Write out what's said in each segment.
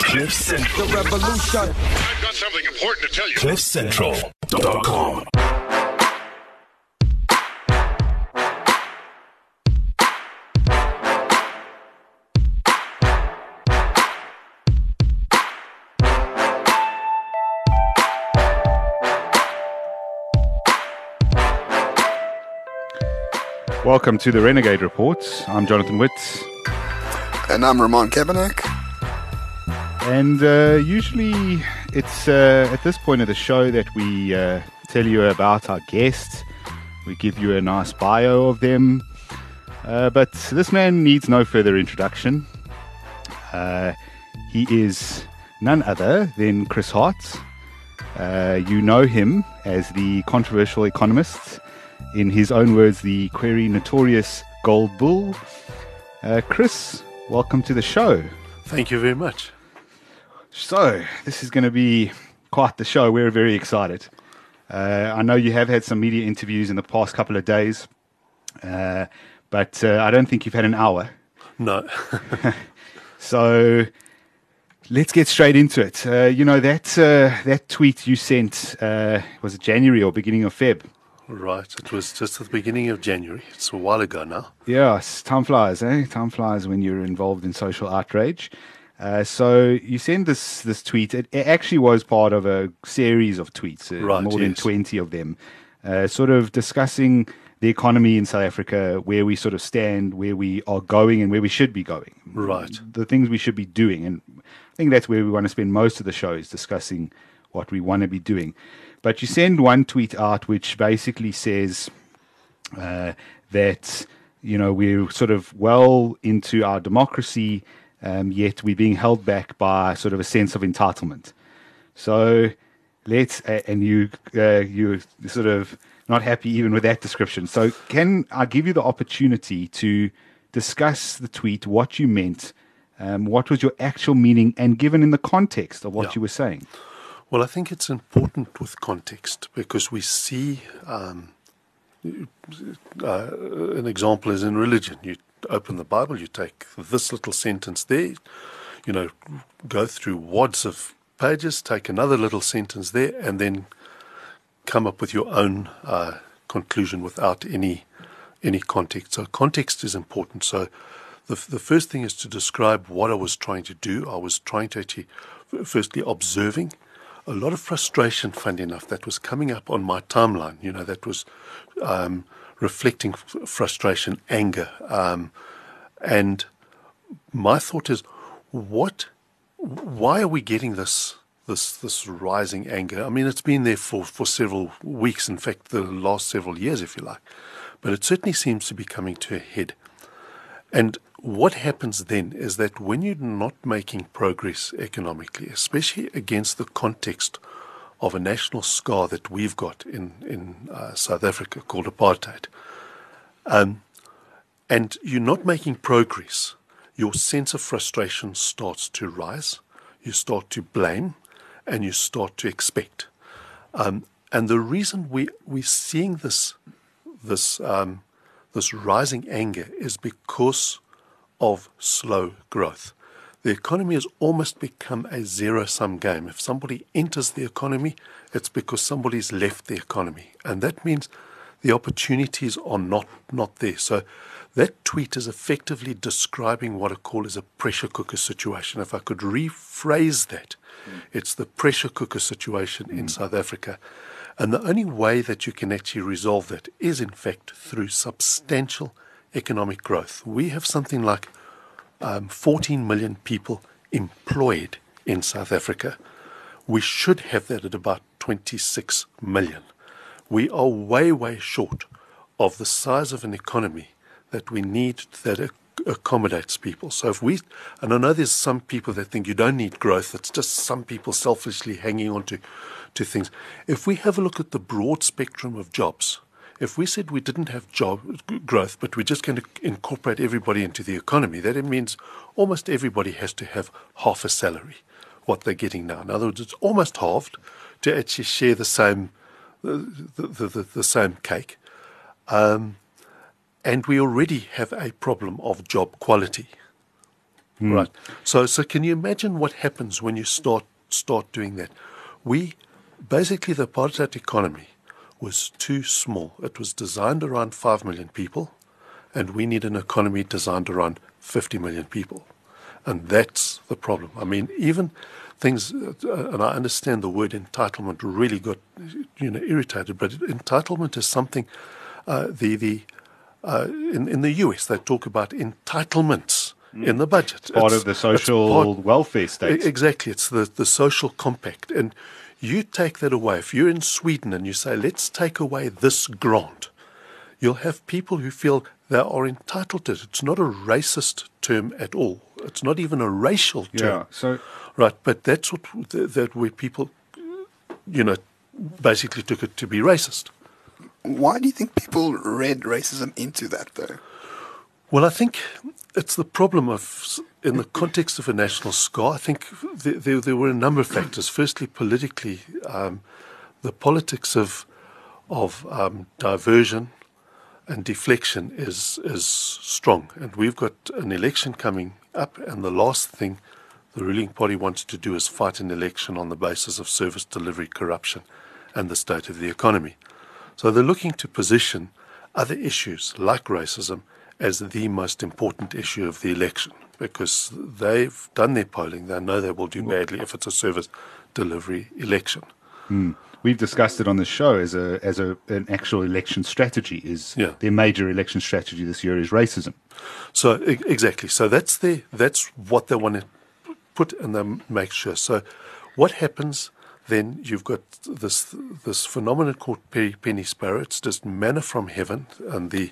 Cliff Central. The revolution. I've got something important to tell you. CliffCentral.com. Welcome to the Renegade Report. I'm Jonathan Witt. And I'm Ramon Kabanak. And usually it's at this point of the show that we tell you about our guests. We give you a nice bio of them. But this man needs no further introduction. He is none other than Chris Hart. You know him as the controversial economist. In his own words, the query notorious gold bull. Chris, welcome to the show. Thank you very much. So, this is going to be quite the show. We're very excited. I know you have had some media interviews in the past couple of days, but I don't think you've had an hour. No. So, let's get straight into it. That tweet you sent, was it January or beginning of Feb? Right. It was just at the beginning of January. It's a while ago now. Yes, time flies, eh? Time flies when you're involved in social outrage. So you sent this tweet. It actually was part of a series of tweets, Right, more than yes. 20 of them, sort of discussing the economy in South Africa, where we sort of stand, where we are going and where we should be going. Right. The things we should be doing. And I think that's where we want to spend most of the show, is discussing what we want to be doing. But you send one tweet out which basically says that, you know, we're sort of well into our democracy, yet we're being held back by sort of a sense of entitlement. So you're sort of not happy even with that description. So can I give you the opportunity to discuss the tweet, what you meant, what was your actual meaning, and given in the context of what you were saying? Well, I think it's important with context because we see an example is in religion. You open the Bible, you take this little sentence there, you know, go through wads of pages, take another little sentence there, and then come up with your own conclusion without any context. So context is important. So the first thing is to describe what I was trying to do. I was trying to actually, firstly, observing a lot of frustration, funny enough, that was coming up on my timeline, you know, that was reflecting frustration, anger. And my thought is, why are we getting this rising anger? I mean, it's been there for several weeks, in fact, the last several years, if you like. But it certainly seems to be coming to a head. And what happens then is that when you're not making progress economically, especially against the context of a national scar that we've got in South Africa called apartheid, and you're not making progress, your sense of frustration starts to rise, you start to blame, and you start to expect. And the reason we're seeing this rising anger is because of slow growth. The economy has almost become a zero-sum game. If somebody enters the economy, it's because somebody's left the economy. And that means the opportunities are not there. So that tweet is effectively describing what I call is a pressure cooker situation. If I could rephrase that, it's the pressure cooker situation in South Africa. And the only way that you can actually resolve that is, in fact, through substantial economic growth. We have something like 14 million people employed in South Africa. We should have that at about 26 million. We are way, way short of the size of an economy that we need that accommodates people. So and I know there's some people that think you don't need growth, it's just some people selfishly hanging on to things. If we have a look at the broad spectrum of jobs, if we said we didn't have job growth, but we're just going to incorporate everybody into the economy, that it means almost everybody has to have half a salary, what they're getting now. In other words, it's almost halved to actually share the same cake. And we already have a problem of job quality. Right. So can you imagine what happens when you start doing that? Basically, the apartheid economy was too small. It was designed around 5 million people, and we need an economy designed around 50 million people. And that's the problem. I mean, even things, and I understand the word entitlement really got, irritated, but entitlement is something, in the US, they talk about entitlements in the budget. Part of the social welfare state. Exactly. It's the social compact. And you take that away. If you're in Sweden and you say, let's take away this grant, you'll have people who feel they are entitled to it. It's not a racist term at all. It's not even a racial term. Yeah, so right, but that's where people, basically took it to be racist. Why do you think people read racism into that, though? Well, I think it's the problem of, in the context of a national score, I think there were a number of factors. Firstly, politically, the politics of diversion and deflection is strong. And we've got an election coming up, and the last thing the ruling party wants to do is fight an election on the basis of service delivery, corruption, and the state of the economy. So they're looking to position other issues like racism as the most important issue of the election, because they've done their polling. They know they will do badly if it's a service delivery election. We've discussed it on the show as an actual election strategy. Their major election strategy this year is racism. So exactly. So that's what they want to put, and they make sure. So what happens then? You've got this phenomenon called penny sparrow. It's just manna from heaven, and the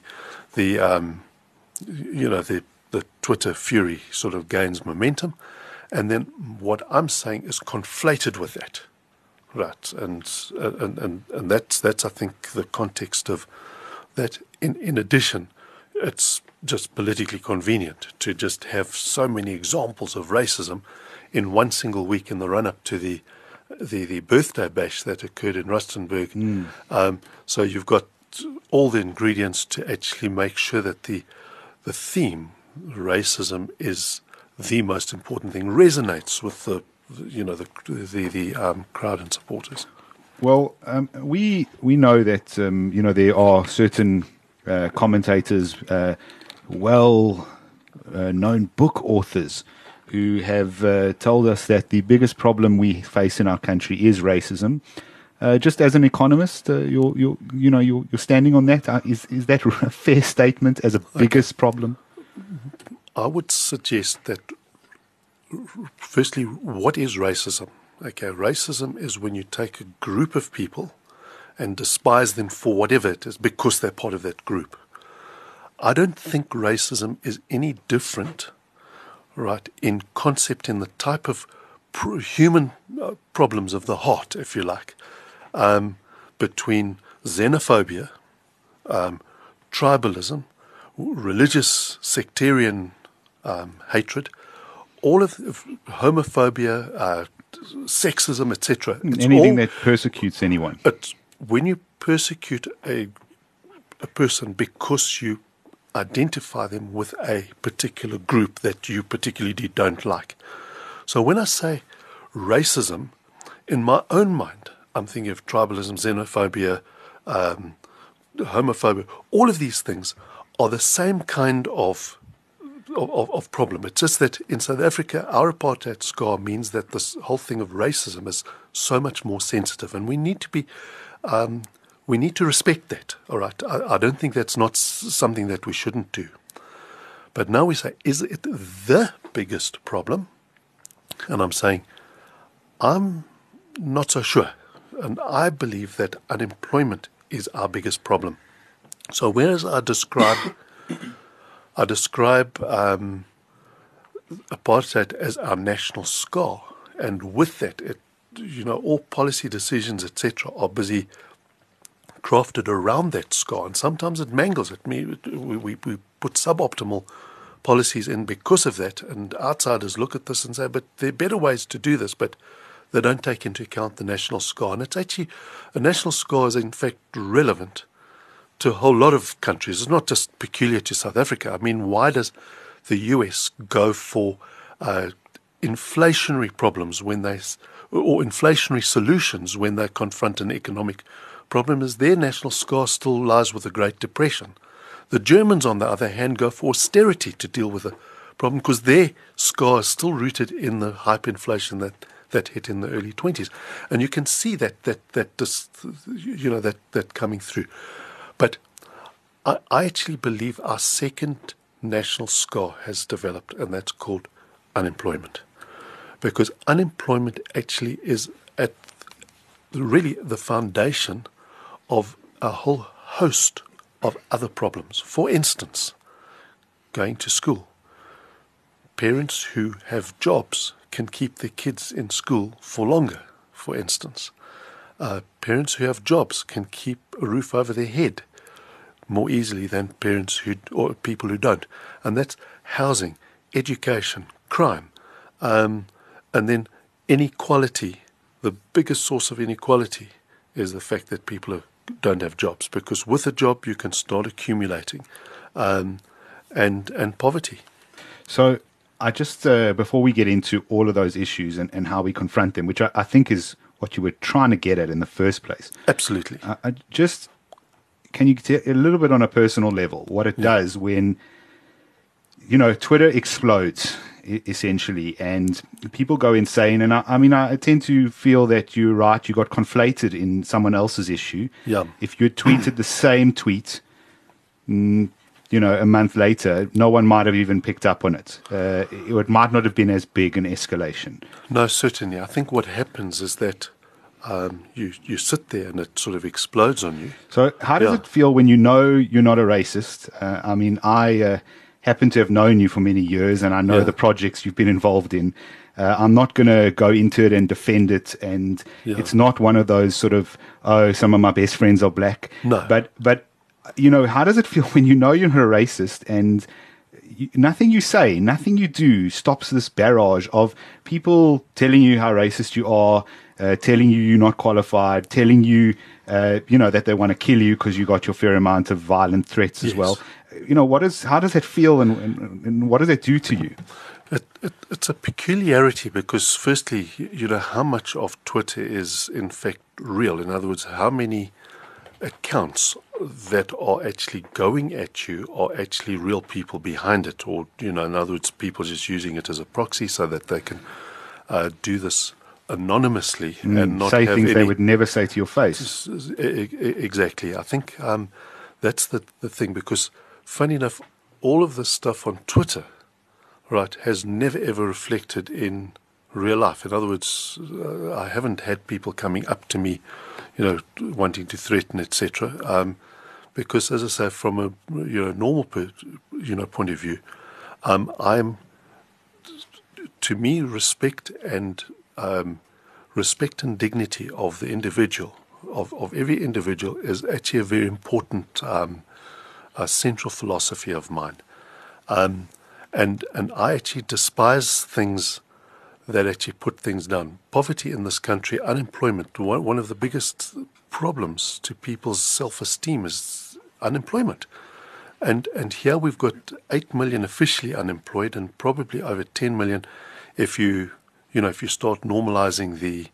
Twitter fury sort of gains momentum, and then what I'm saying is conflated with that. Right, and that's I think the context of that. In addition, it's just politically convenient to just have so many examples of racism in one single week in the run-up to the birthday bash that occurred in Rustenburg. So you've got all the ingredients to actually make sure that the theme, racism is the most important thing, resonates with the crowd and supporters. Well, we know that there are certain commentators, known book authors, who have told us that the biggest problem we face in our country is racism. Just as an economist, you're standing on that. Is that a fair statement as a biggest problem? I would suggest that. Firstly, what is racism? Okay, racism is when you take a group of people and despise them for whatever it is because they're part of that group. I don't think racism is any different, right, in concept, in the type of human problems of the heart, if you like, between xenophobia, tribalism, religious sectarian hatred, all of homophobia, sexism, etc. Anything that persecutes anyone. But when you persecute a person because you identify them with a particular group that you particularly don't like. So when I say racism, in my own mind, I'm thinking of tribalism, xenophobia, homophobia. All of these things are the same kind of problem. It's just that in South Africa, our apartheid scar means that this whole thing of racism is so much more sensitive, and we need to be, we need to respect that. All right, I don't think that's not something that we shouldn't do. But now we say, is it the biggest problem? And I'm saying, I'm not so sure, and I believe that unemployment is our biggest problem. So whereas I describe apartheid as our national scar, and with that, all policy decisions, etc., are busy crafted around that scar, and sometimes it mangles it. We put suboptimal policies in because of that, and outsiders look at this and say, but there are better ways to do this, but they don't take into account the national scar. And it's actually, a national scar is in fact relevant to a whole lot of countries. It's not just peculiar to South Africa. I mean, why does the US go for inflationary problems or inflationary solutions when they confront an economic problem, is their national scar still lies with the Great Depression. The Germans, on the other hand, go for austerity to deal with the problem because their scar is still rooted in the hyperinflation that hit in the early 20s, and you can see that coming through. But I actually believe our second national scar has developed, and that's called unemployment, because unemployment actually is at really the foundation of a whole host of other problems. For instance, going to school. Parents who have jobs can keep their kids in school for longer, for instance. Parents who have jobs can keep a roof over their head more easily than parents or people who don't. And that's housing, education, crime, and then inequality. The biggest source of inequality is the fact that people don't have jobs, because with a job you can start accumulating and poverty. So I just, before we get into all of those issues and how we confront them, which I think is what you were trying to get at in the first place. Absolutely. Can you tell a little bit on a personal level what it does when, Twitter explodes, essentially, and people go insane? And I tend to feel that you're right. You got conflated in someone else's issue. Yeah. If you had tweeted the same tweet, a month later, no one might have even picked up on it. It might not have been as big an escalation. No, certainly. I think what happens is that you sit there and it sort of explodes on you. So how does it feel when you know you're not a racist? I happen to have known you for many years, and I know the projects you've been involved in. I'm not going to go into it and defend it, and it's not one of those sort of, some of my best friends are black. No. But how does it feel when you know you're not a racist and nothing you say, nothing you do stops this barrage of people telling you how racist you are, telling you you're not qualified, telling you, that they want to kill you because you got your fair amount of violent threats as well. How does that feel and what does that do to you? It's a peculiarity because, firstly, how much of Twitter is in fact real. In other words, how many accounts that are actually going at you are actually real people behind it, or in other words, people just using it as a proxy so that they can do this anonymously and not say have things any, they would never say to your face. Exactly. I think that's the thing, because funny enough, all of this stuff on Twitter, right, has never ever reflected in real life. In other words, I haven't had people coming up to me, wanting to threaten, etc. Because, as I say, from a normal point of view, to me, respect and dignity of the individual, of every individual, is actually a very important central philosophy of mine. And I actually despise things that actually put things down. Poverty in this country, unemployment, one of the biggest problems to people's self-esteem is unemployment. And here we've got 8 million officially unemployed, and probably over 10 million if you start normalizing the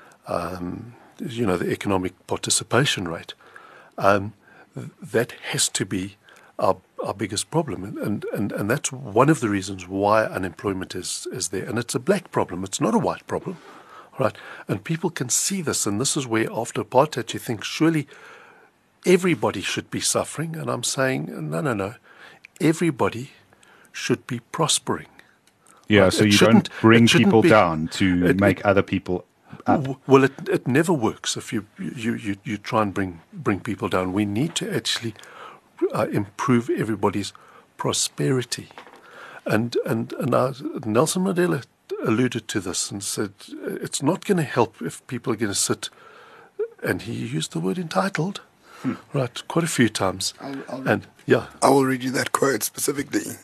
economic participation rate. That has to be our biggest problem, and that's one of the reasons why unemployment is there. And it's a black problem, it's not a white problem, right? And people can see this, and this is where after apartheid you think surely everybody should be suffering, and I'm saying no, everybody should be prospering. Yeah, right? So you don't bring people down to make other people up. Well, it never works if you try and bring people down. We need to actually improve everybody's prosperity, and Nelson Mandela alluded to this and said it's not going to help if people are going to sit, and he used the word entitled, right, quite a few times. I will read you that quote specifically.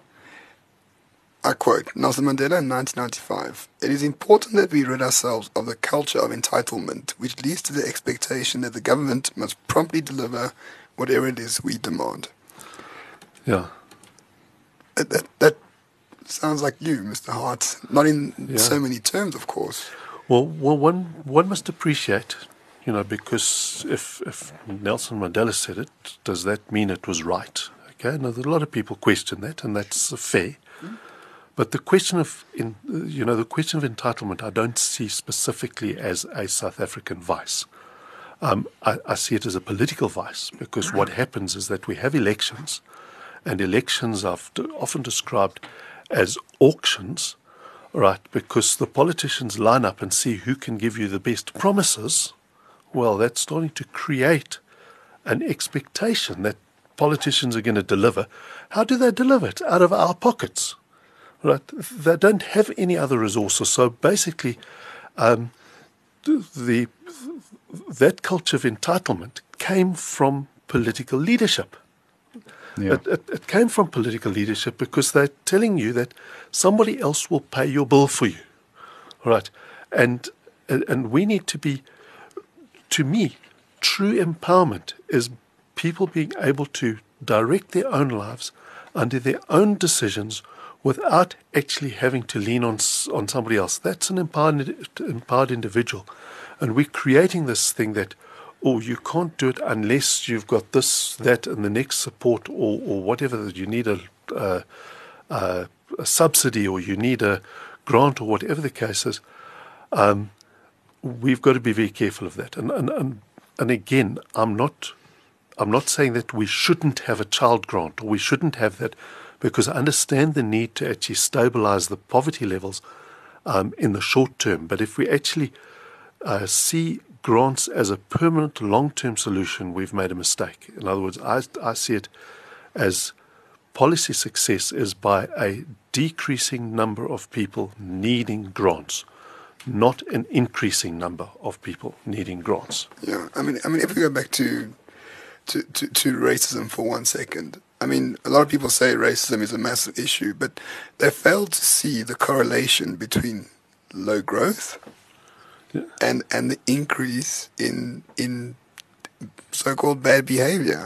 I quote Nelson Mandela in 1995. "It is important that we rid ourselves of the culture of entitlement, which leads to the expectation that the government must promptly deliver whatever it is we demand." Yeah. That sounds like you, Mr. Hart. Not in so many terms, of course. Well, one must appreciate, because if Nelson Mandela said it, does that mean it was right? Okay, now a lot of people question that, and that's fair. But the question of entitlement, I don't see specifically as a South African vice. I see it as a political vice, because what happens is that we have elections, and elections are often described as auctions, right? Because the politicians line up and see who can give you the best promises. Well, that's starting to create an expectation that politicians are going to deliver. How do they deliver it? Out of our pockets, right? They don't have any other resources. So basically, that culture of entitlement came from political leadership. Yeah. It came from political leadership because they're telling you that somebody else will pay your bill for you, right? And we need to be, to me, true empowerment is people being able to direct their own lives under their own decisions without actually having to lean on somebody else. That's an empowered individual. And we're creating this thing that, you can't do it unless you've got this, that, and the next support, or whatever. You need a subsidy, or you need a grant, or whatever the case is. We've got to be very careful of that. And again, I'm not saying that we shouldn't have a child grant, or we shouldn't have that, because I understand the need to actually stabilize the poverty levels in the short term. But if we actually see grants as a permanent long-term solution, we've made a mistake. In other words, I see it as policy success is by a decreasing number of people needing grants, not an increasing number of people needing grants. Yeah, I mean, if we go back to racism for 1 second, I mean, a lot of people say racism is a massive issue, but they fail to see the correlation between low growth and the increase in so-called bad behavior.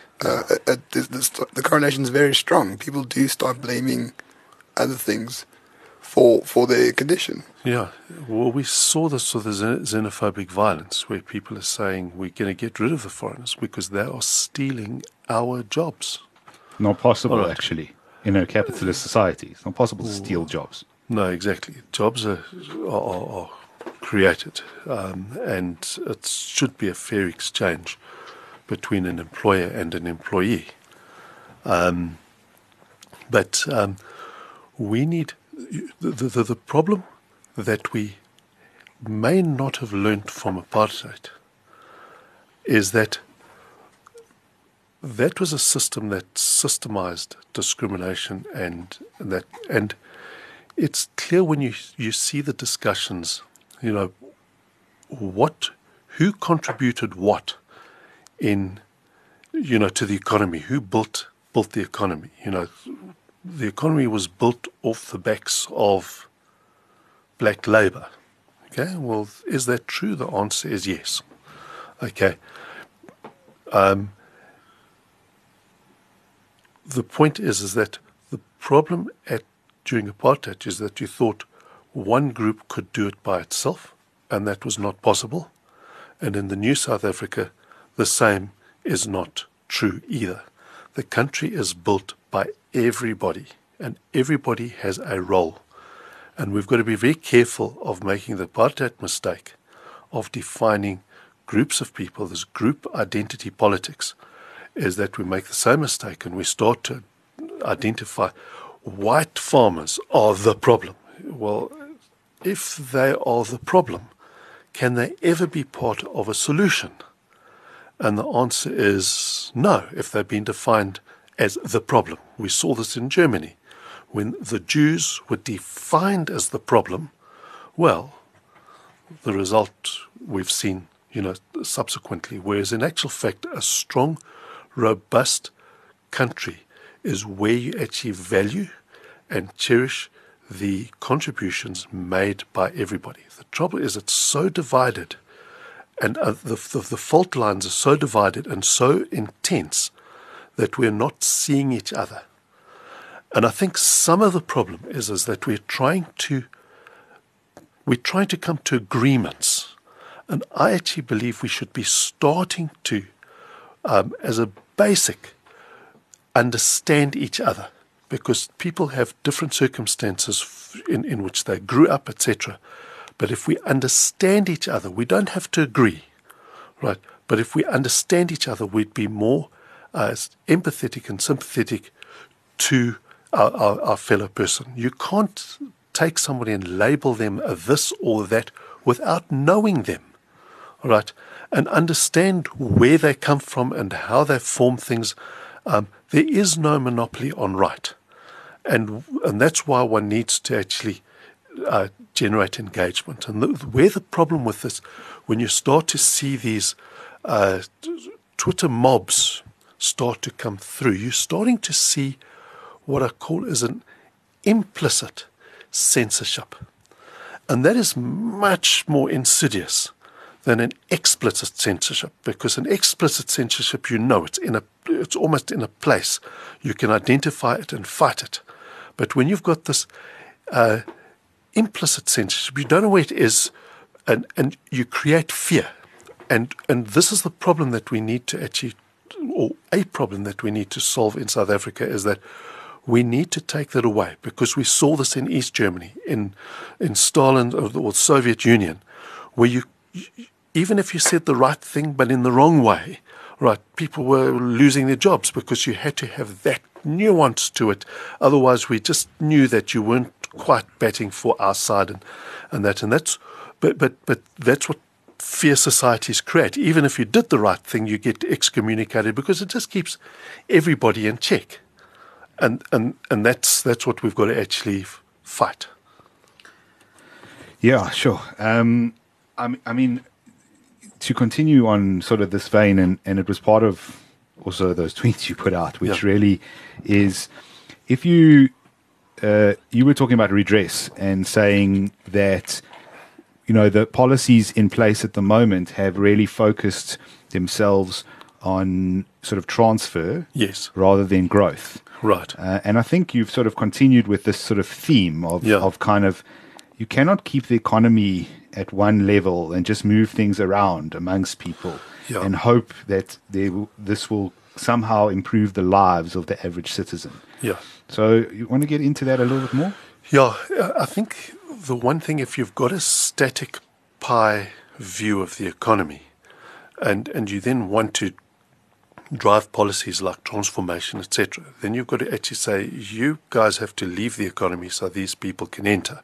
The correlation is very strong. People do start blaming other things for their condition. Yeah, well, we saw this with the xenophobic violence, where people are saying we're going to get rid of the foreigners because they are stealing our jobs. Not possible, actually. In a capitalist society, it's not possible to steal jobs. No, exactly. Jobs are created, and it should be a fair exchange between an employer and an employee. But we need the problem that we may not have learnt from apartheid is that was a system that systemized discrimination, and it's clear when you see the discussions, who contributed what in, to the economy, who built the economy. The economy was built off the backs of black labor. Okay, well, is that true? The answer is yes. Okay. The point is that the problem during apartheid is that you thought one group could do it by itself, and that was not possible. And in the new South Africa, the same is not true either. The country is built by everybody, and everybody has a role. And we've got to be very careful of making the apartheid mistake of defining groups of people, this group identity politics, is that we make the same mistake and we start to identify white farmers are the problem. Well, if they are the problem, can they ever be part of a solution? And the answer is no, if they've been defined as the problem. We saw this in Germany. When the Jews were defined as the problem, well, the result we've seen, subsequently. Whereas in actual fact, a strong, robust country is where you actually value and cherish the contributions made by everybody. The trouble is it's so divided, and the fault lines are so divided and so intense that we're not seeing each other. And I think some of the problem is that we're trying to come to agreements. And I actually believe we should be starting to, as a basic, understand each other, because people have different circumstances in which they grew up, etc. But if we understand each other, we don't have to agree, right? But if we understand each other, we'd be more empathetic and sympathetic to our fellow person. You can't take somebody and label them a this or that without knowing them, all right, and understand where they come from and how they form things. There is no monopoly on right, and that's why one needs to actually generate engagement. And where the problem with this, when you start to see these Twitter mobs start to come through, you're starting to see what I call is an implicit censorship. And that is much more insidious than an explicit censorship, because an explicit censorship, it's almost in a place. You can identify it and fight it. But when you've got this implicit censorship, you don't know where it is, and you create fear. And this is the problem that we need to actually, or a problem that we need to solve in South Africa, is that we need to take that away, because we saw this in East Germany, in Stalin or Soviet Union, where you even if you said the right thing but in the wrong way, right, people were losing their jobs because you had to have that nuance to it. Otherwise, we just knew that you weren't quite batting for our side, and that's what fear societies create. Even if you did the right thing, you get excommunicated because it just keeps everybody in check. And that's what we've got to actually fight. Yeah, sure. I mean, to continue on sort of this vein, and it was part of also those tweets you put out, which really is, if you were talking about redress and saying that, the policies in place at the moment have really focused themselves on sort of transfer, rather than growth. Right. And I think you've sort of continued with this sort of theme of kind of, you cannot keep the economy at one level and just move things around amongst people and hope that this will somehow improve the lives of the average citizen. Yeah. So you want to get into that a little bit more? Yeah, I think the one thing, if you've got a static pie view of the economy, and you then want to drive policies like transformation, etc., then you've got to actually say, you guys have to leave the economy so these people can enter.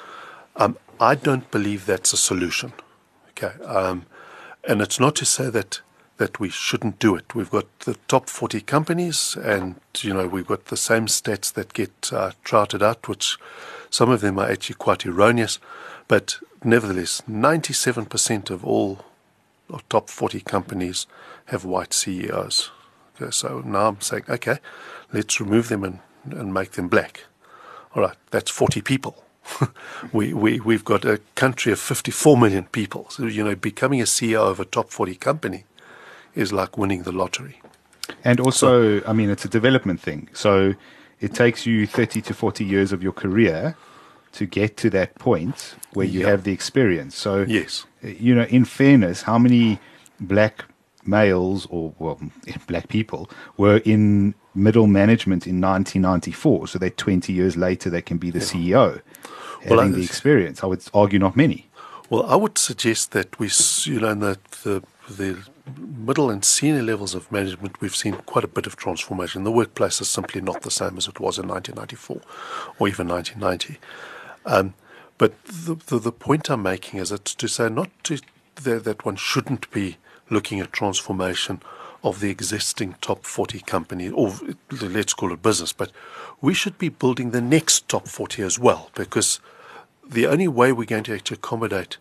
I don't believe that's a solution. Okay, and it's not to say that we shouldn't do it. We've got the top 40 companies, and we've got the same stats that get trotted out, which some of them are actually quite erroneous, but nevertheless, 97% of all top 40 companies have white CEOs. Okay, so now I'm saying, okay, let's remove them and make them black. All right, that's 40 people. We've got a country of 54 million people. So, becoming a CEO of a top 40 company is like winning the lottery. And also, I mean, it's a development thing. So it takes you 30 to 40 years of your career to get to that point where you have the experience. So, in fairness, how many black males black people were in middle management in 1994? So that 20 years later, they can be the CEO. Having the experience, I would argue not many. Well, I would suggest that we, in the middle and senior levels of management, we've seen quite a bit of transformation. The workplace is simply not the same as it was in 1994 or even 1990. But the point I'm making is it's to say that one shouldn't be looking at transformation of the existing top 40 companies, or let's call it business, but we should be building the next top 40 as well, because the only way we're going to actually accommodate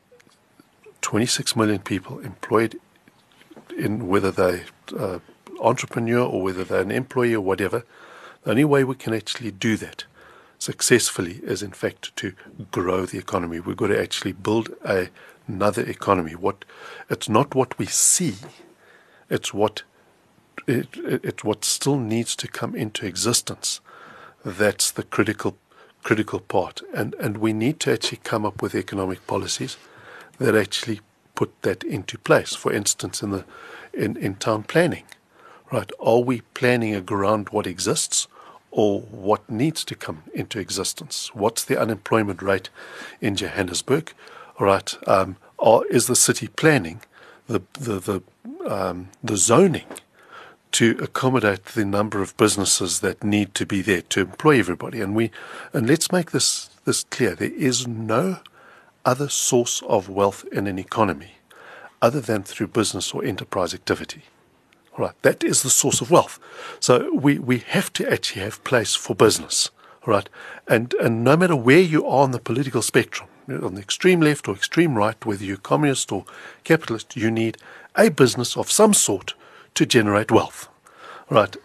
26 million people employed in, whether they're entrepreneur or whether they're an employee or whatever, the only way we can actually do that successfully is in fact to grow the economy. We've got to actually build another economy. It's not what we see. It's what still needs to come into existence that's the critical part. And we need to actually come up with economic policies that actually put that into place. For instance, in town planning, right? Are we planning around what exists or what needs to come into existence? What's the unemployment rate in Johannesburg? All right. Is the city planning the zoning to accommodate the number of businesses that need to be there to employ everybody? And let's make this clear. There is no other source of wealth in an economy other than through business or enterprise activity. All right, that is the source of wealth. So we have to actually have place for business. All right, and no matter where you are on the political spectrum, on the extreme left or extreme right, whether you're communist or capitalist, you need a business of some sort to generate wealth. All right,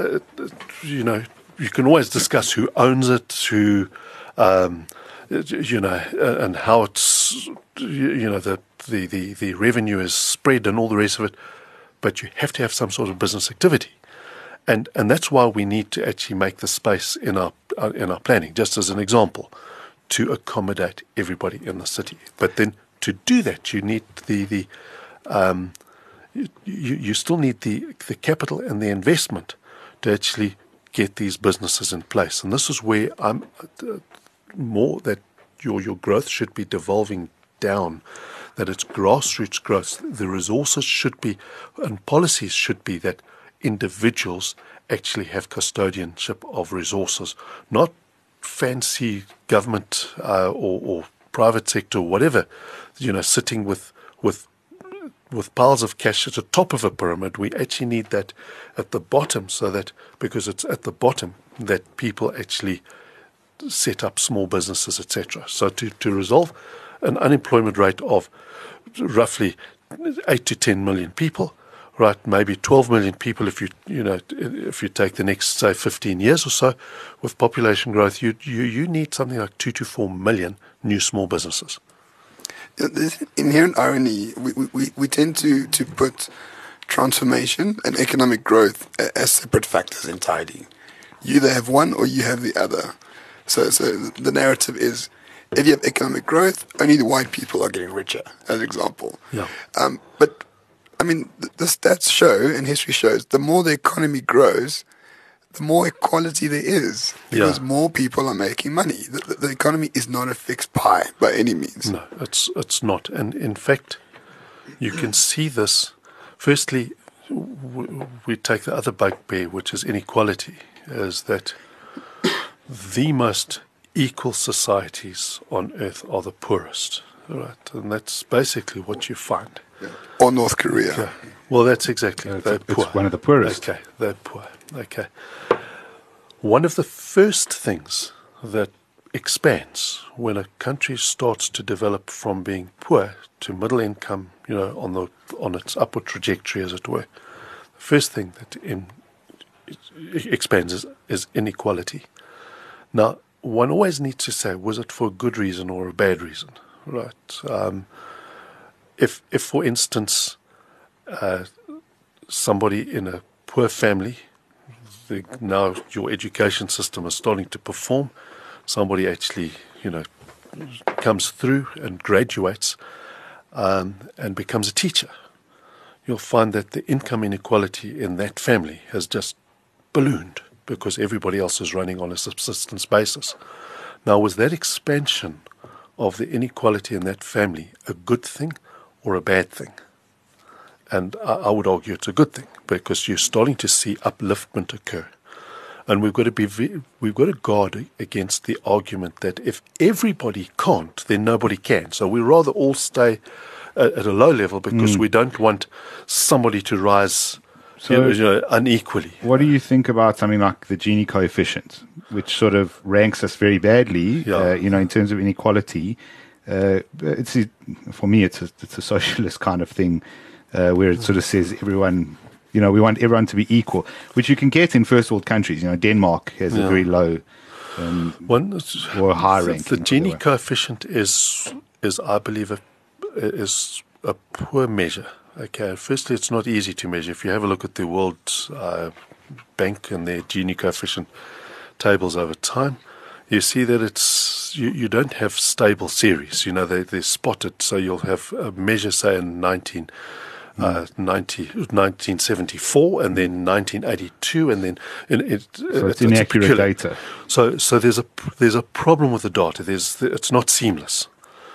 you can always discuss who owns it, who, and how it's, the revenue is spread and all the rest of it. But you have to have some sort of business activity. And that's why we need to actually make the space in our planning, just as an example, to accommodate everybody in the city. But then to do that, you need you still need the capital and the investment to actually get these businesses in place. And this is where I'm more that your growth should be devolving down, that it's grassroots growth. The resources should be, and policies should be, that individuals actually have custodianship of resources, not fancy government or private sector or whatever, sitting with piles of cash at the top of a pyramid. We actually need that at the bottom, so that, because it's at the bottom that people actually set up small businesses, etc. So to resolve an unemployment rate of roughly 8 to 10 million people, right? Maybe 12 million people if you take the next, say, 15 years or so, with population growth, you need something like 2 to 4 million new small businesses. There's inherent irony. We tend to put transformation and economic growth as separate factors entirely. You either have one or you have the other. So the narrative is, if you have economic growth, only the white people are getting richer, as an example. Yeah. But, I mean, the stats show, and history shows, the more the economy grows, the more equality there is, because more people are making money. The economy is not a fixed pie by any means. No, it's not. And in fact, you can see this. Firstly, we take the other bugbear, which is inequality, is that the most equal societies on earth are the poorest, right? And that's basically what you find. Yeah. Or North Korea. Yeah. Well, that's exactly. They're poor. It's one of the poorest. Okay, they're poor. Okay. One of the first things that expands when a country starts to develop from being poor to middle income, on its upward trajectory, as it were, the first thing that expands is inequality. Now, one always needs to say, was it for a good reason or a bad reason, right? If for instance, somebody in a poor family, now your education system is starting to perform, somebody actually, comes through and graduates and becomes a teacher, you'll find that the income inequality in that family has just ballooned, because everybody else is running on a subsistence basis. Now, was that expansion of the inequality in that family a good thing or a bad thing? And I would argue it's a good thing, because you're starting to see upliftment occur. And we've got to guard against the argument that if everybody can't, then nobody can. So we rather all stay at a low level, because we don't want somebody to rise unequally. What do you think about something like the Gini coefficient, which sort of ranks us very badly, in terms of inequality? For me, it's a socialist kind of thing, where it sort of says everyone, we want everyone to be equal, which you can get in first world countries. Denmark has a very low or high ranking. The Gini coefficient is I believe, is a poor measure. Okay, firstly, it's not easy to measure. If you have a look at the World Bank and their Gini coefficient tables over time, you see that you don't have stable series. They're spotted. So you'll have a measure, say, in 1974, and then 1982, and then So it's inaccurate data. So there's a problem with the data. It's not seamless.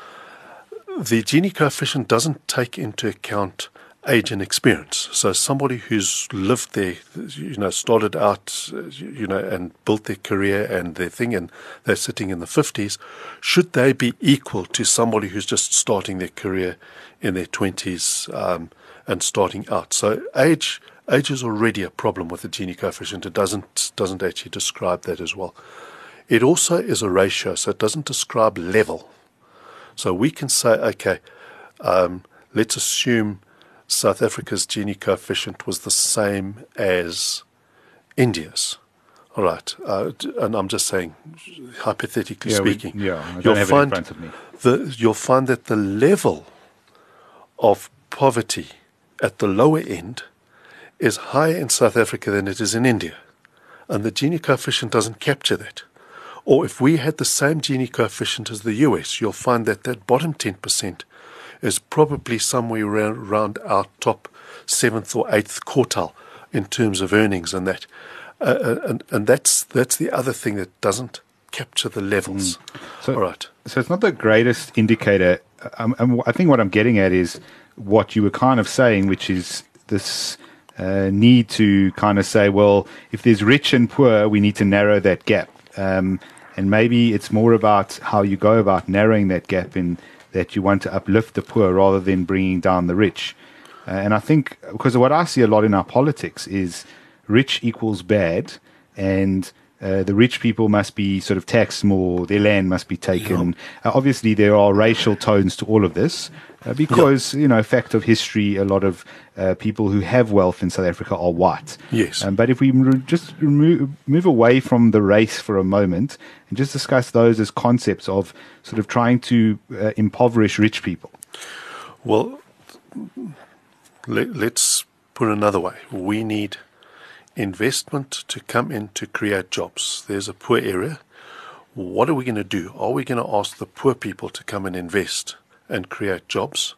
The Gini coefficient doesn't take into account age and experience. So somebody who's lived there, started out, and built their career and their thing, and they're sitting in the 50s, should they be equal to somebody who's just starting their career in their 20s and starting out? So age is already a problem with the Gini coefficient. It doesn't actually describe that as well. It also is a ratio, so it doesn't describe level. So we can say, okay, let's assume South Africa's Gini coefficient was the same as India's. All right, and I'm just saying, hypothetically speaking. I don't have it in front of me. You'll find that the level of poverty at the lower end is higher in South Africa than it is in India. And the Gini coefficient doesn't capture that. Or if we had the same Gini coefficient as the US, you'll find that bottom 10% is probably somewhere around our top 7th or 8th quartile in terms of earnings and that. And that's the other thing that doesn't capture the levels. So, all right. So it's not the greatest indicator. I think what I'm getting at is what you were kind of saying, which is this need to kind of say, well, if there's rich and poor, we need to narrow that gap. And maybe it's more about how you go about narrowing that gap, in that you want to uplift the poor rather than bringing down the rich. And I think, because what I see a lot in our politics is rich equals bad, and the rich people must be sort of taxed more, their land must be taken. Obviously, there are racial tones to all of this because, fact of history, a lot of people who have wealth in South Africa are white. Yes. But if we just move away from the race for a moment and just discuss those as concepts of sort of trying to impoverish rich people. Well, let's put it another way. We need investment to come in to create jobs. There's a poor area. What are we going to do? Are we going to ask the poor people to come and invest and create jobs?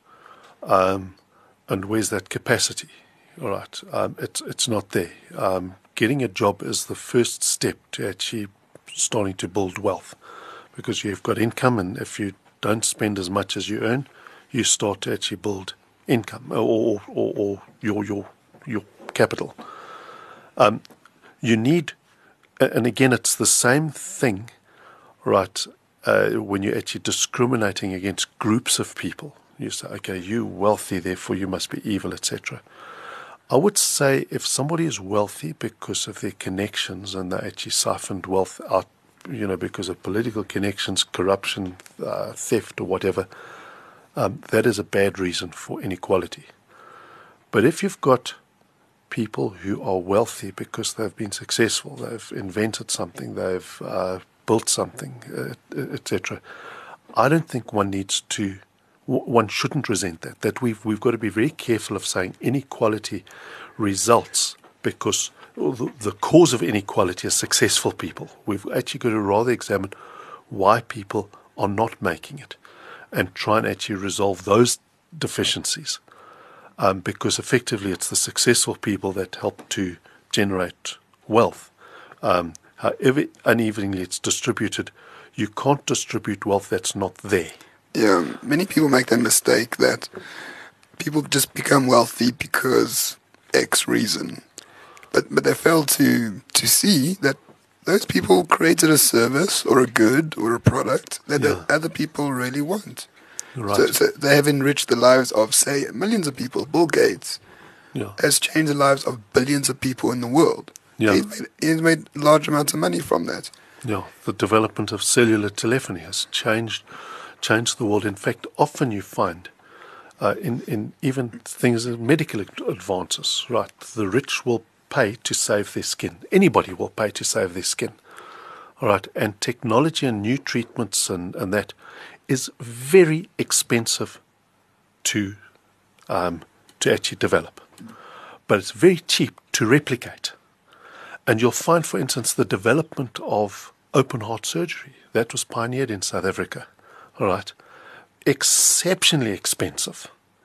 And where's that capacity? All right, it's not there. Getting a job is the first step to actually starting to build wealth, because you've got income, and if you don't spend as much as you earn, you start to actually build income or your capital. You need, and again, it's the same thing, right? When you're actually discriminating against groups of people, you say, okay, you wealthy, therefore you must be evil, etc. I would say if somebody is wealthy because of their connections and they actually siphoned wealth out, because of political connections, corruption, theft, or whatever, that is a bad reason for inequality. But if you've got people who are wealthy because they've been successful, they've invented something, they've built something, etc., I don't think one shouldn't resent that. That we've got to be very careful of saying inequality results because the cause of inequality is successful people. We've actually got to rather examine why people are not making it and try and actually resolve those deficiencies. Because effectively it's the successful people that help to generate wealth. However unevenly it's distributed, you can't distribute wealth that's not there. Yeah, many people make that mistake that people just become wealthy because X reason. But they fail to see that those people created a service or a good or a product that other people really want. Right. So they have enriched the lives of, say, millions of people. Bill Gates has changed the lives of billions of people in the world. Yeah. He's made large amounts of money from that. Yeah, the development of cellular telephony has changed the world. In fact, often you find in even things like medical advances, right, the rich will pay to save their skin. Anybody will pay to save their skin. All right, and technology and new treatments and that is very expensive to actually develop. But it's very cheap to replicate. And you'll find, for instance, the development of open heart surgery that was pioneered in South Africa. All right, exceptionally expensive,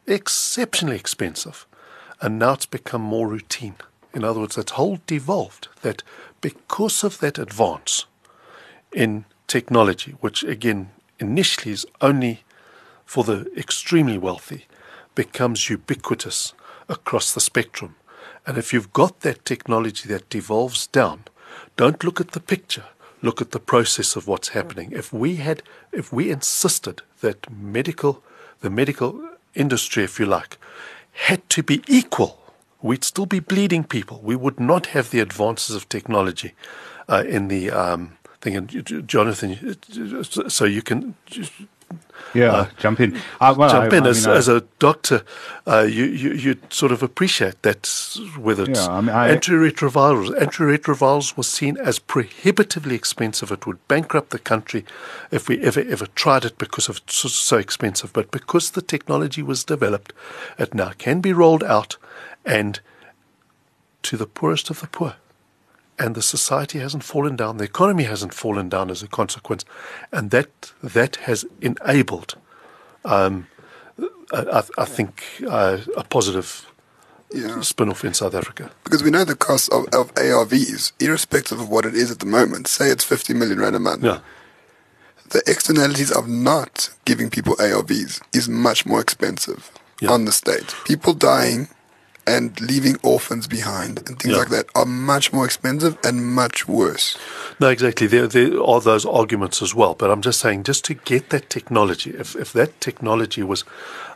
and now it's become more routine. In other words, that whole devolved that because of that advance in technology, which again initially is only for the extremely wealthy, becomes ubiquitous across the spectrum. And if you've got that technology that devolves down, don't look at the picture, look at the process of what's happening. If we insisted that the medical industry, if you like, had to be equal, we'd still be bleeding people. We would not have the advances of technology in the thing. And Jonathan, so you can jump in. As a doctor, you sort of appreciate that. Whether it's antiretrovirals was seen as prohibitively expensive. It would bankrupt the country if we ever tried it because of it's so expensive. But because the technology was developed, it now can be rolled out and to the poorest of the poor. And the society hasn't fallen down, the economy hasn't fallen down as a consequence, and that has enabled, I think, a positive spin-off in South Africa. Because we know the cost of ARVs, irrespective of what it is at the moment. Say it's 50 million rand a month. Yeah. The externalities of not giving people ARVs is much more expensive on the state. People dying and leaving orphans behind and things like that are much more expensive and much worse. No, exactly. There are those arguments as well. But I'm just saying, just to get that technology, if that technology was,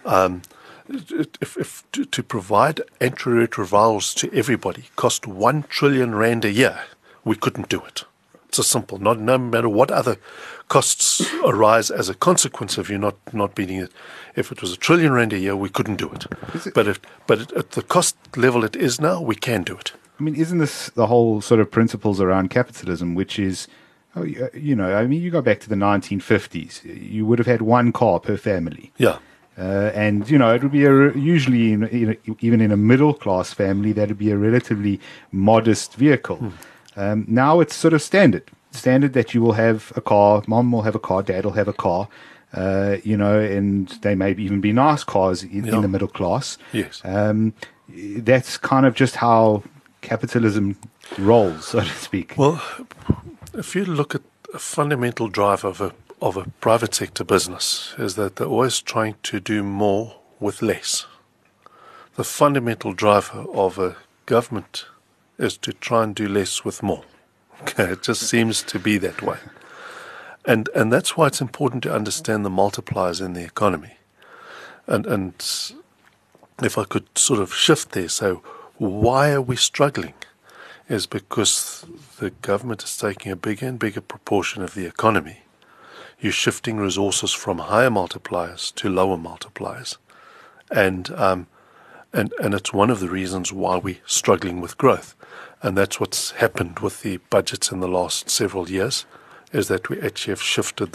if to provide antiretrovirals to everybody cost 1 trillion rand a year, we couldn't do it. It's a simple. No matter what other costs arise as a consequence of you not beating it. If it was 1 trillion rand a year, we couldn't do it. But at the cost level it is now, we can do it. I mean, isn't this the whole sort of principles around capitalism, which is, you go back to the 1950s, you would have had one car per family. Yeah. And, it would be usually, even in a middle-class family, that would be a relatively modest vehicle. Now it's sort of standard that you will have a car, mom will have a car, dad will have a car, and they may even be nice cars in the middle class. Yes. That's kind of just how capitalism rolls, so to speak. Well, if you look at a fundamental drive of a private sector business is that they're always trying to do more with less. The fundamental driver of a government is to try and do less with more. Okay, it just seems to be that way. And that's why it's important to understand the multipliers in the economy. And if I could sort of shift there, so why are we struggling? Is because the government is taking a bigger and bigger proportion of the economy. You're shifting resources from higher multipliers to lower multipliers. And it's one of the reasons why we're struggling with growth. And that's what's happened with the budgets in the last several years, is that we actually have shifted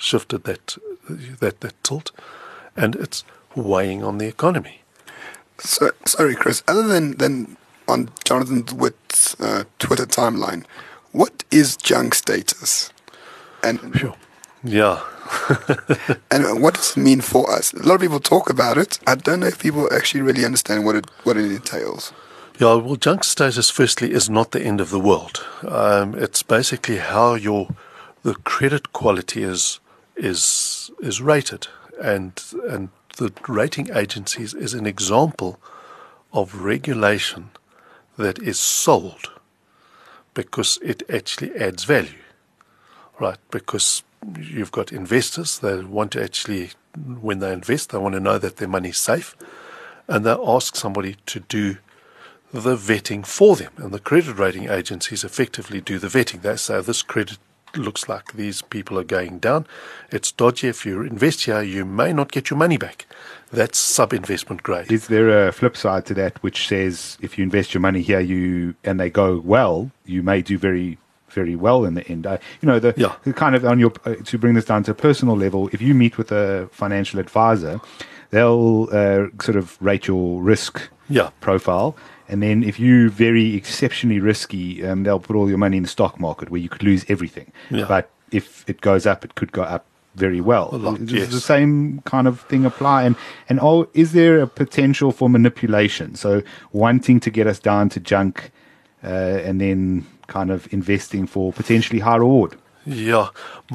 that tilt, and it's weighing on the economy. So, sorry, Chris, other than on Jonathan Witt's Twitter timeline, what is junk status? And Sure. Yeah. and what does it mean for us? A lot of people talk about it. I don't know if people actually really understand what it entails. Yeah, well, junk status, firstly, is not the end of the world. It's basically how the credit quality is rated, and the rating agencies is an example of regulation that is sold because it actually adds value, right? Because you've got investors, they want to actually, when they invest, they want to know that their money is safe, and they ask somebody to do the vetting for them. And the credit rating agencies effectively do the vetting. They say, this credit looks like these people are going down. It's dodgy. If you invest here, you may not get your money back. That's sub-investment grade. Is there a flip side to that which says if you invest your money here and they go well, you may do very, very well in the end? The kind of, on your to bring this down to a personal level, if you meet with a financial advisor, they'll sort of rate your risk profile, And then if you're very exceptionally risky, they'll put all your money in the stock market where you could lose everything. Yeah. But if it goes up, it could go up very well. A lot, Does yes. the same kind of thing apply? And is there a potential for manipulation? So wanting to get us down to junk and then kind of investing for potentially high reward? Yeah,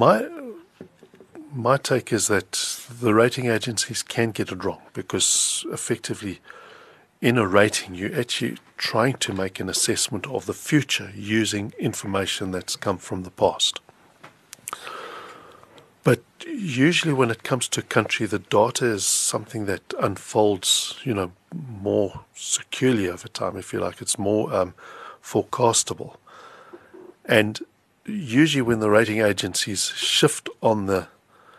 my take is that the rating agencies can get it wrong because effectively in a rating you're actually trying to make an assessment of the future using information that's come from the past. But usually when it comes to a country, the data is something that unfolds, more securely over time, if you like. It's more forecastable. And usually when the rating agencies shift on their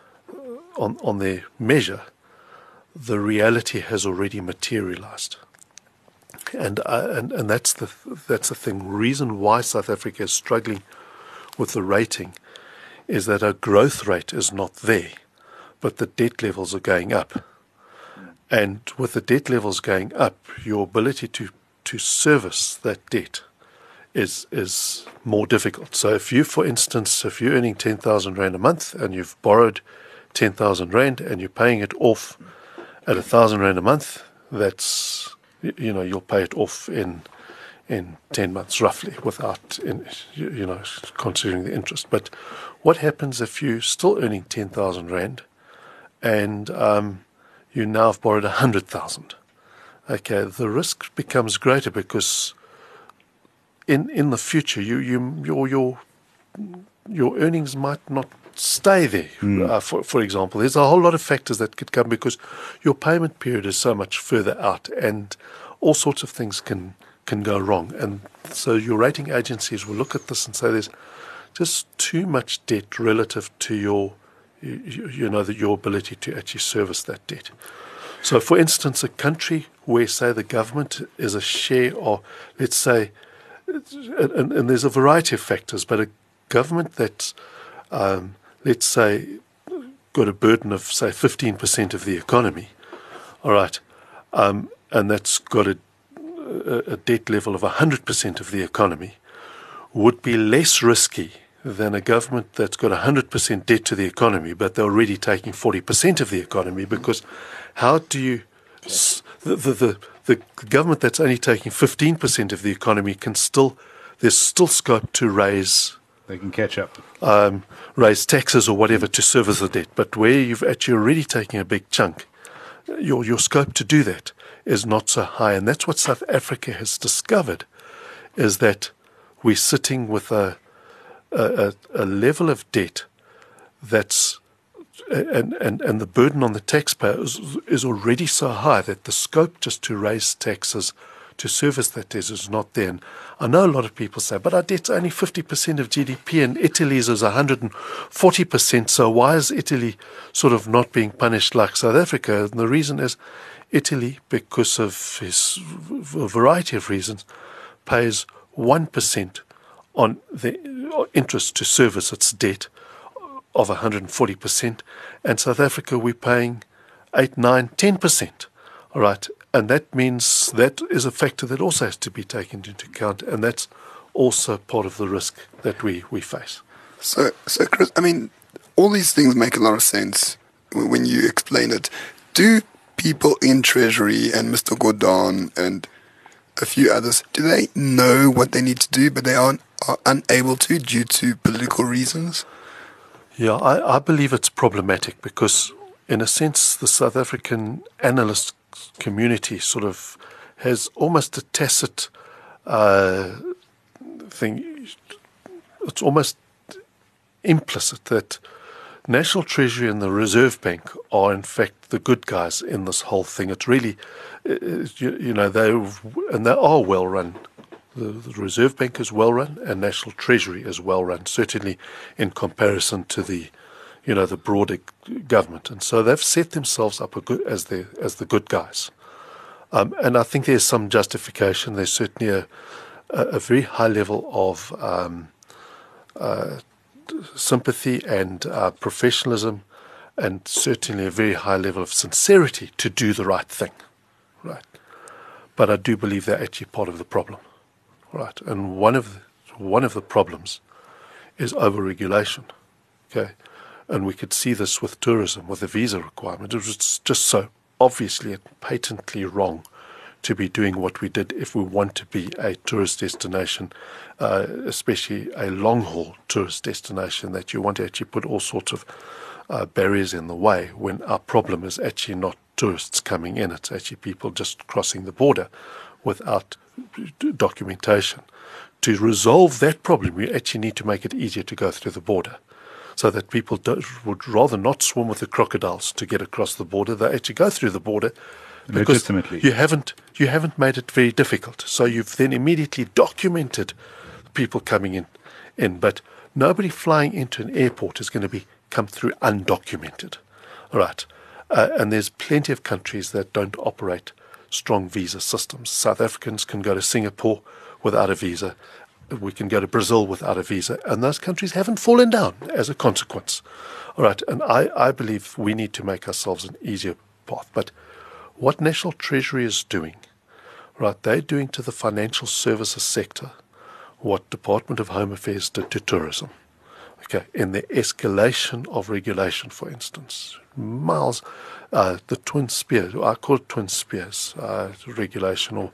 measure, the reality has already materialized. And that's the thing. Reason why South Africa is struggling with the rating is that our growth rate is not there, but the debt levels are going up. And with the debt levels going up, your ability to service that debt is more difficult. So if you're earning 10,000 Rand a month and you've borrowed 10,000 Rand and you're paying it off at 1,000 Rand a month, that's, you'll pay it off in 10 months roughly without, considering the interest. But what happens if you're still earning 10,000 Rand and you now have borrowed 100,000? Okay, the risk becomes greater because in the future your earnings might not stay there. For example, there's a whole lot of factors that could come because your payment period is so much further out and all sorts of things can go wrong. And so your rating agencies will look at this and say there's just too much debt relative to your ability to actually service that debt. So, for instance, a country where, say, the government is a share of, let's say, and there's a variety of factors, but a government that's, let's say, got a burden of, say, 15% of the economy, all right, and that's got a debt level of 100% of the economy, would be less risky than a government that's got 100% debt to the economy, but they're already taking 40% of the economy, because how do you... The government that's only taking 15% of the economy there's still scope to raise... They can catch up. Raise taxes or whatever to service the debt. But where you've actually already taken a big chunk, your scope to do that is not so high. And that's what South Africa has discovered, is that we're sitting with a level of debt that's and the burden on the taxpayer is already so high that the scope just to raise taxes to service that debt is not there. And I know a lot of people say, but our debt's only 50% of GDP and Italy's is 140%, so why is Italy sort of not being punished like South Africa? And the reason is Italy, because of a variety of reasons, pays 1% on the interest to service its debt of 140%, and South Africa we're paying 8, 9, 10%. All right, and that means that is a factor that also has to be taken into account, and that's also part of the risk that we face. So Chris, I mean, all these things make a lot of sense when you explain it. Do people in Treasury and Mr. Gordon and a few others, do they know what they need to do, but they are unable to due to political reasons? Yeah, I believe it's problematic because, in a sense, the South African analyst community sort of has almost a tacit thing. It's almost implicit that National Treasury and the Reserve Bank are, in fact, the good guys in this whole thing. It's really, they are well run. The Reserve Bank is well run, and National Treasury is well run, certainly in comparison to the broader government. And so they've set themselves up as the good guys. And I think there's some justification. There's certainly a very high level of sympathy and professionalism, and certainly a very high level of sincerity to do the right thing, right? but I do believe they're actually part of the problem, right? And one of the problems is over-regulation, okay? And we could see this with tourism, with the visa requirement. It was just so obviously and patently wrong to be doing what we did if we want to be a tourist destination, especially a long-haul tourist destination, that you want to actually put all sorts of barriers in the way when our problem is actually not tourists coming in. It's actually people just crossing the border without documentation. To resolve that problem, we actually need to make it easier to go through the border, so that people would rather not swim with the crocodiles to get across the border. They actually go through the border because Legitimately. you haven't made it very difficult. So you've then immediately documented people coming in. But nobody flying into an airport is going to come through undocumented. All right. And there's plenty of countries that don't operate strong visa systems. South Africans can go to Singapore without a visa. We can go to Brazil without a visa, and those countries haven't fallen down as a consequence. All right, and I believe we need to make ourselves an easier path. But what National Treasury is doing, right, they're doing to the financial services sector what Department of Home Affairs did to tourism. Okay, in the escalation of regulation, for instance, Miles, the Twin Spears, I call it Twin Spears regulation, or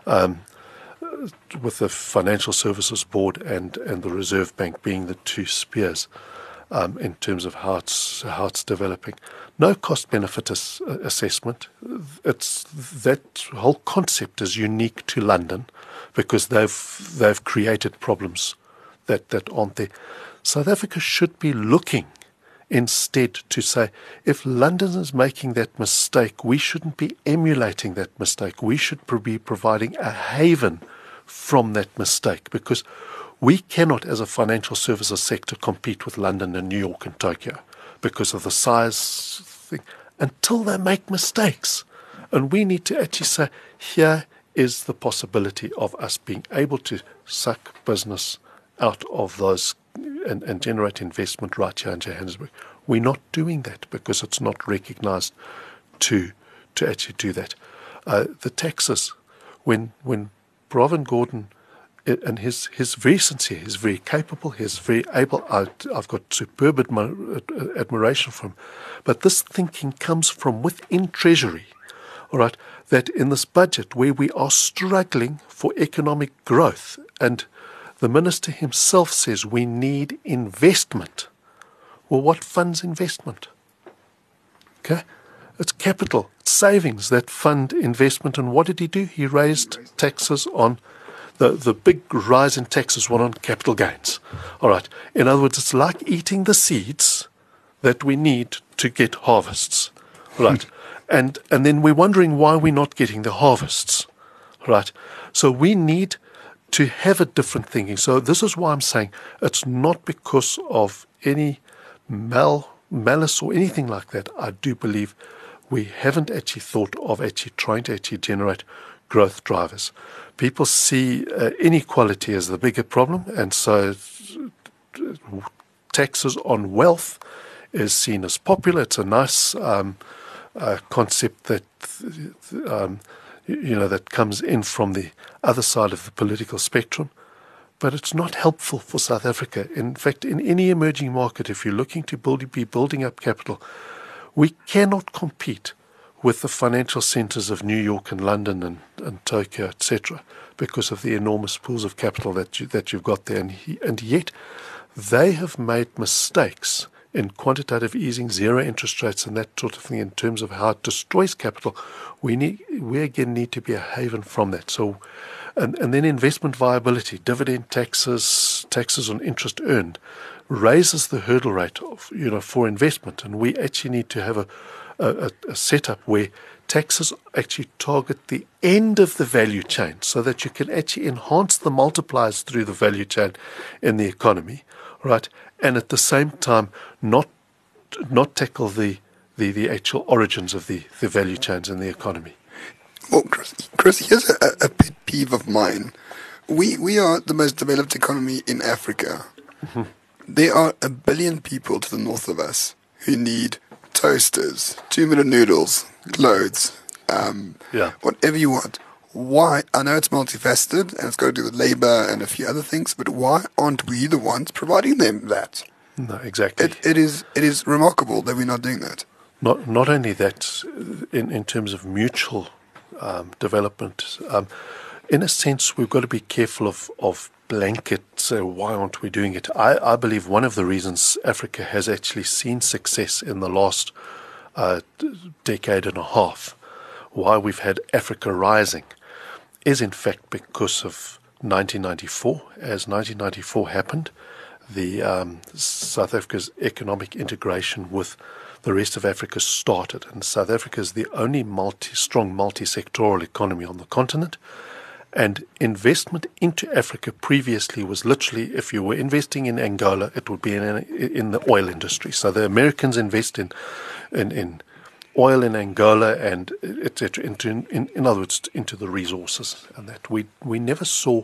with the Financial Services Board and the Reserve Bank being the two spears in terms of how it's developing. No cost-benefit assessment. It's that whole concept is unique to London because they've created problems that aren't there. South Africa should be looking instead to say, if London is making that mistake, we shouldn't be emulating that mistake. We should be providing a haven from that mistake, because we cannot, as a financial services sector, compete with London and New York and Tokyo because of the size thing until they make mistakes. And we need to actually say, here is the possibility of us being able to suck business out of those and generate investment right here in Johannesburg. We're not doing that because it's not recognized to actually do that. The taxes, when Pravin Gordhan, and he's very sincere, he's very capable, he's very able. I've got superb admiration for him. But this thinking comes from within Treasury, all right, that in this budget where we are struggling for economic growth, and the minister himself says we need investment. Well, what funds investment? Okay? It's capital, it's savings that fund investment. And what did he do? He raised taxes on the big rise in taxes were on capital gains. All right. In other words, it's like eating the seeds that we need to get harvests. Right. And then we're wondering why we're not getting the harvests. Right. So we need to have a different thinking. So this is why I'm saying it's not because of any malice or anything like that. I do believe we haven't actually thought of actually trying to actually generate growth drivers. People see inequality as the bigger problem, and so taxes on wealth is seen as popular. It's a nice concept that that comes in from the other side of the political spectrum, but it's not helpful for South Africa. In fact, in any emerging market, if you're looking to be building up capital, we cannot compete with the financial centers of New York and London and Tokyo, etc., because of the enormous pools of capital that you've got there. And yet they have made mistakes in quantitative easing, zero interest rates and that sort of thing in terms of how it destroys capital. We again need to be a haven from that. So, and then investment viability, dividend taxes on interest earned raises the hurdle rate of, for investment. And we actually need to have a setup where taxes actually target the end of the value chain so that you can actually enhance the multipliers through the value chain in the economy, right? And at the same time, not tackle the actual origins of the value chains in the economy. Well, Chris, here's a pet peeve of mine. We are the most developed economy in Africa. Mm-hmm. There are 1 billion people to the north of us who need toasters, 2-minute noodles, clothes, whatever you want. why, I know it's multifaceted and it's got to do with labor and a few other things, but why aren't we the ones providing them that? No, exactly. It is remarkable that we're not doing that. Not only that, in terms of mutual development, in a sense, we've got to be careful of blanket, why aren't we doing it? I believe one of the reasons Africa has actually seen success in the last decade and a half, why we've had Africa rising, is in fact because of 1994. As 1994 happened, the South Africa's economic integration with the rest of Africa started, and South Africa is the only strong multi-sectoral economy on the continent. And investment into Africa previously was literally, if you were investing in Angola, it would be in the oil industry. So the Americans invest in oil in Angola and etc. In other words, into the resources, and that we never saw.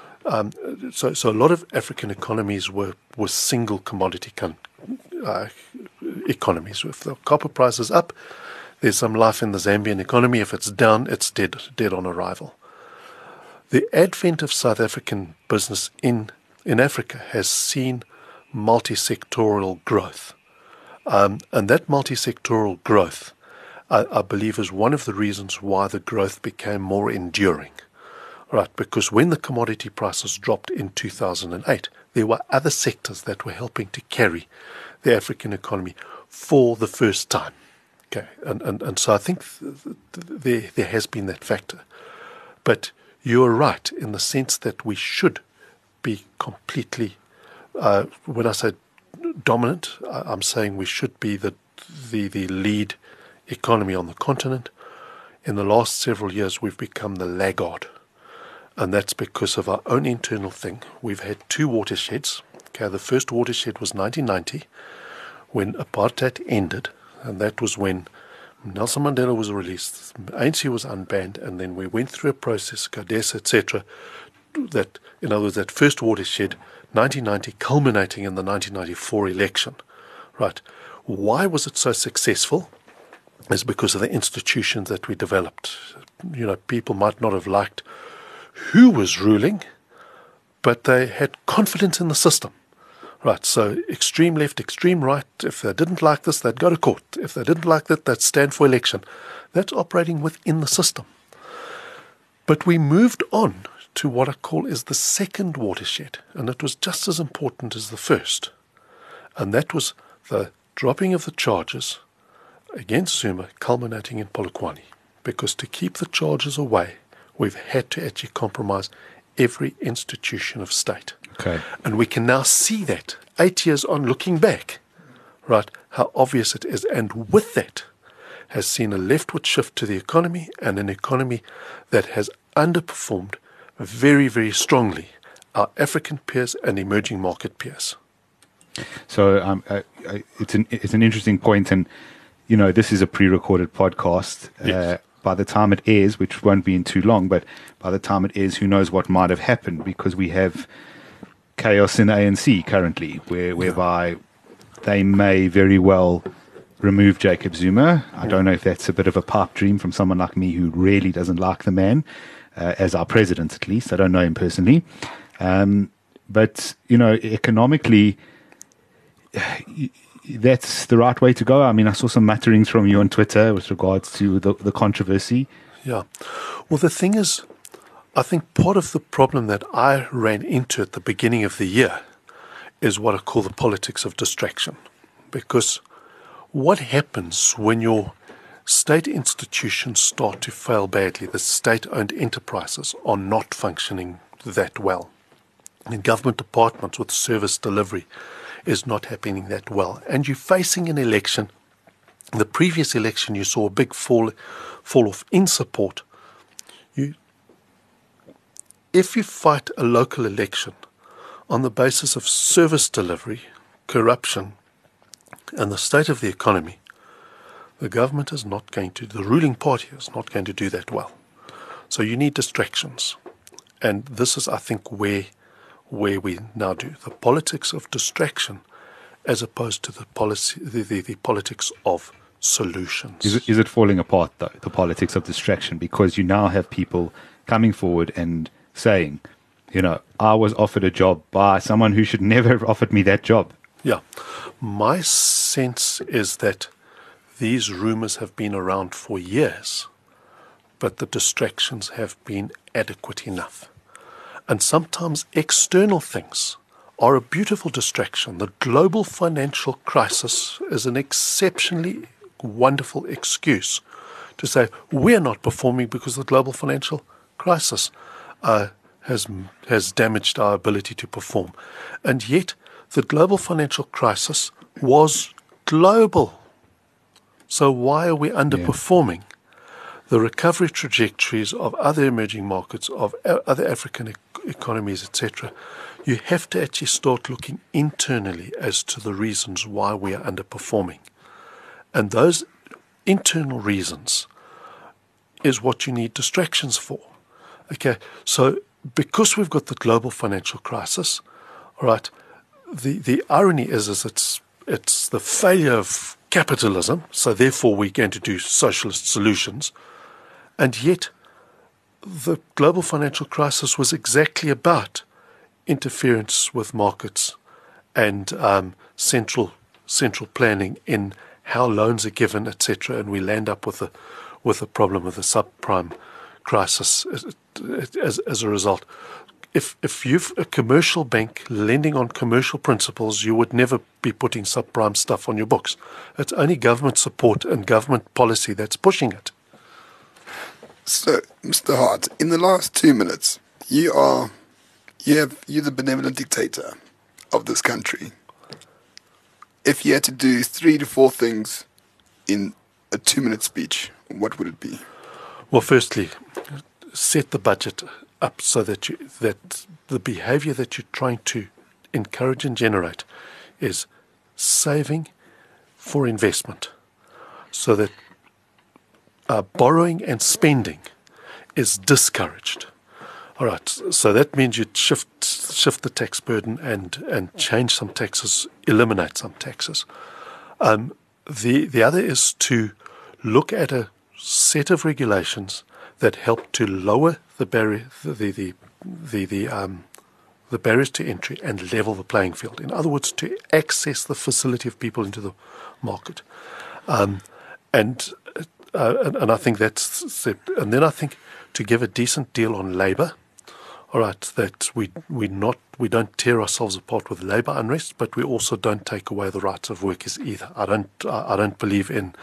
So a lot of African economies were single commodity economies. If the copper price is up, there's some life in the Zambian economy. If it's down, it's dead on arrival. The advent of South African business in Africa has seen multi-sectoral growth. And that multi-sectoral growth, I believe, is one of the reasons why the growth became more enduring. Right, because when the commodity prices dropped in 2008, there were other sectors that were helping to carry the African economy for the first time. Okay, and so I think there has been that factor. But you're right in the sense that we should be completely, when I say dominant, I'm saying we should be the lead economy on the continent. In the last several years, we've become the laggard. And that's because of our own internal thing. We've had two watersheds. Okay, the first watershed was 1990, when apartheid ended, and that was when Nelson Mandela was released, ANC was unbanned, and then we went through a process, CODESA, etc., that, in other words, that first watershed, 1990, culminating in the 1994 election. Right. Why was it so successful? It's because of the institutions that we developed. You know, people might not have liked who was ruling, but they had confidence in the system. Right, so extreme left, extreme right, if they didn't like this, they'd go to court. If they didn't like that, they'd stand for election. That's operating within the system. But we moved on to what I call is the second watershed, and it was just as important as the first. And that was the dropping of the charges against Zuma, culminating in Polokwane. Because to keep the charges away, we've had to actually compromise every institution of state. Okay. And we can now see that 8 years on, looking back, right, how obvious it is. And with that has seen a leftward shift to the economy, and an economy that has underperformed very, very strongly our African peers and emerging market peers. So it's an interesting point, and you know, this is a pre-recorded podcast. Yes. By the time it airs, which won't be in too long, but by the time it airs, who knows what might have happened, because we have chaos in ANC currently, whereby they may very well remove Jacob Zuma. I don't know if that's a bit of a pipe dream from someone like me who really doesn't like the man, as our president at least. I don't know him personally. But, you know, economically, that's the right way to go. I mean, I saw some mutterings from you on Twitter with regards to the controversy. Yeah. Well, the thing is, I think part of the problem that I ran into at the beginning of the year is what I call the politics of distraction. Because what happens when your state institutions start to fail badly, the state-owned enterprises are not functioning that well, and government departments with service delivery is not happening that well, and you're facing an election. In the previous election, you saw a big fall off in support. If you fight a local election on the basis of service delivery, corruption, and the state of the economy, the government is not going to, the ruling party is not going to do that well. So you need distractions. And this is, I think, where we now do the politics of distraction as opposed to the politics of solutions. Is it falling apart, though, the politics of distraction? Because you now have people coming forward and saying, I was offered a job by someone who should never have offered me that job. Yeah. My sense is that these rumors have been around for years, but the distractions have been adequate enough. And sometimes external things are a beautiful distraction. The global financial crisis is an exceptionally wonderful excuse to say we're not performing because the global financial crisis has damaged our ability to perform. And yet, the global financial crisis was global. So why are we underperforming? The recovery trajectories of other emerging markets, of other African economies, etc., you have to actually start looking internally as to the reasons why we are underperforming. And those internal reasons is what you need distractions for. Okay, so because we've got the global financial crisis, all right, the irony is it's the failure of capitalism, so therefore we're going to do socialist solutions, and yet the global financial crisis was exactly about interference with markets and central planning in how loans are given, etc., and we land up with a problem of the subprime crisis as a result. If you've a commercial bank lending on commercial principles, you would never be putting subprime stuff on your books. It's only government support and government policy that's pushing it. So, Mr. Hart, in the last 2 minutes, you're the benevolent dictator of this country. If you had to do 3 to 4 things in a 2-minute speech, what would it be? Well, firstly, set the budget up so that the behavior that you're trying to encourage and generate is saving for investment, so that borrowing and spending is discouraged. All right, so that means you'd shift the tax burden and change some taxes, eliminate some taxes. The other is to look at a set of regulations that help to lower the barrier, the barriers to entry and level the playing field. In other words, to access the facility of people into the market, and I think that's it. And then I think to give a decent deal on labour. All right, that we don't tear ourselves apart with labour unrest, but we also don't take away the rights of workers either. I don't believe in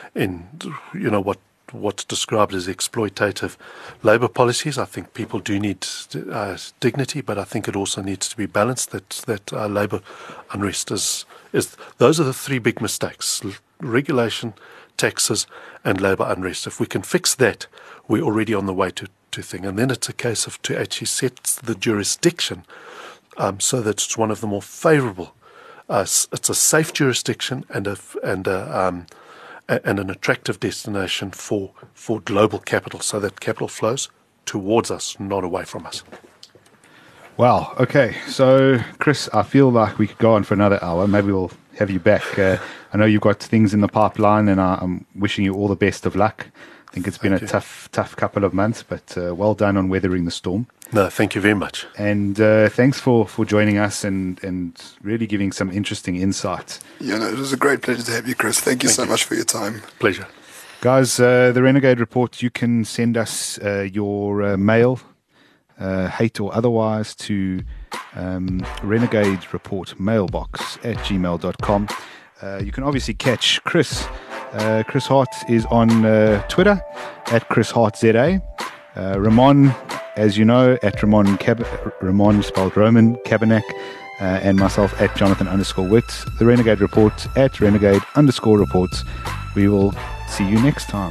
what's described as exploitative labour policies. I think people do need dignity, but I think it also needs to be balanced. That labour unrest is those are the 3 big mistakes: regulation, taxes, and labour unrest. If we can fix that, we're already on the way to thing. And then it's a case of to actually set the jurisdiction so that it's one of the more favourable. It's a safe jurisdiction and an attractive destination for global capital, so that capital flows towards us, not away from us. Wow. Okay. So, Chris, I feel like we could go on for another hour. Maybe we'll have you back. I know you've got things in the pipeline, and I'm wishing you all the best of luck. I think it's been a tough couple of months, but well done on weathering the storm. No, thank you very much. And thanks for joining us and really giving some interesting insights. Yeah, no, it was a great pleasure to have you, Chris. Thank you so much for your time. Pleasure. Guys, the Renegade Report, you can send us your mail, hate or otherwise, to Renegade Report mailbox at gmail.com. You can obviously catch Chris. Chris Hart is on Twitter at Chris Hart ZA. Ramon, as you know, at Ramon spelled Roman Cabernac, and myself at Jonathan_Witt. The Renegade Report at Renegade_Reports. We will see you next time.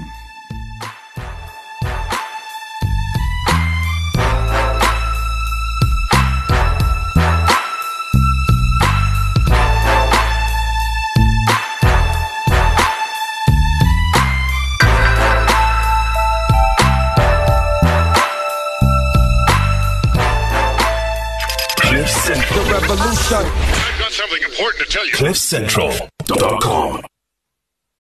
Cliff Central. I've got something important to tell you. CliffCentral.com